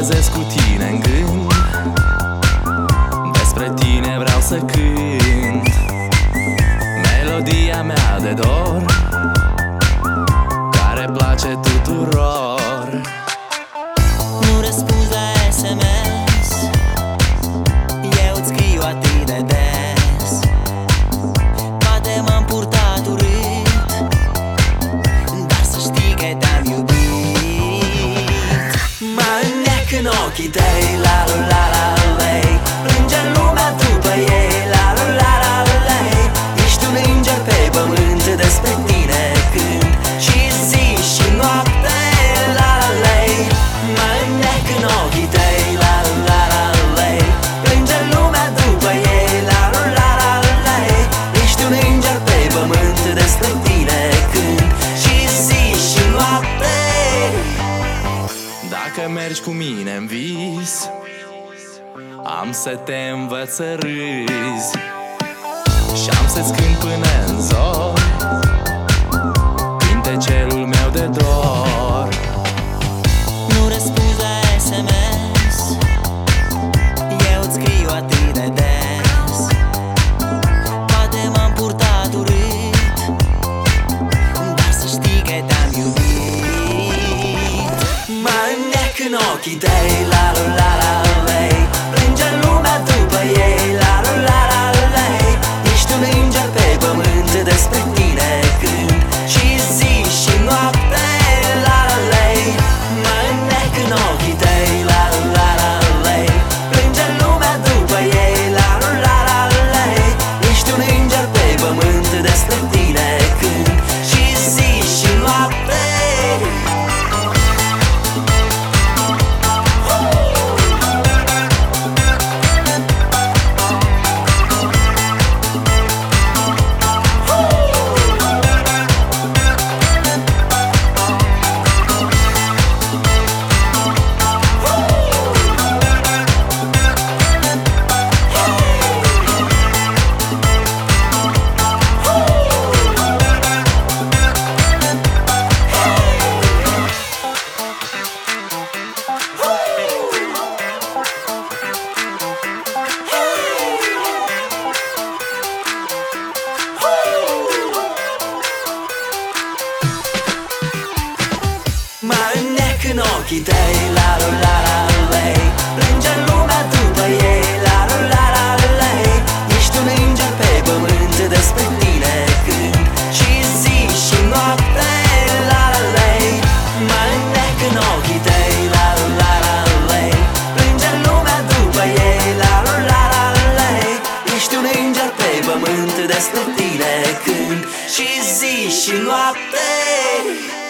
trezesc cu tine în gând, despre tine vreau să cânt melodia mea de dor, care place tuturor. Nu răspunzi la SMS, eu îți scriu atât de des. Poate m-am purtat urât, dar să știi că te-am iubit. Mă înnec în ochii tăi, la la la la lei, plânge lumea după ei, la la la la lei. Ești un înger pe pământ, despre tine cânt și zi și noapte, la la lei. Mă înnec în ochii tăi, la la la lei, plânge lumea după ei, la la la la lei. Ești un înger pe pământ, despre tine cânt și zi și noapte. Dacă mergi cu mine în vis, am să te învăț să râzi și am să-ți cânt până în zor cântecelul meu de dor. Nu răspunzi la SMS, eu îți scriu atât de des. Poate m-am purtat urât, dar să știi că te-am iubit. Mă înnec în ochii tăi, la la la la lei, plânge lumea după ei, la la la la lei. Ești un înger pe pământ, despre tine cânt și zi și noapte, la la lei. Mă înnec în ochii tăi, la la la lei, plânge lumea după ei, la la la la lei. Ești un înger pe pământ, despre tine cânt și zi și noapte. Mă înnec în ochii tăi, la la la la lei, plânge lumea după ei, la la la la lei. Ești un înger pe pământ, despre tine cânt și zi și noapte, la la lei. Mă înnec în ochii tăi, la la la la lei, plânge lumea după ei, la la la la lei. Ești un înger pe pământ, despre tine cânt și zi și noapte.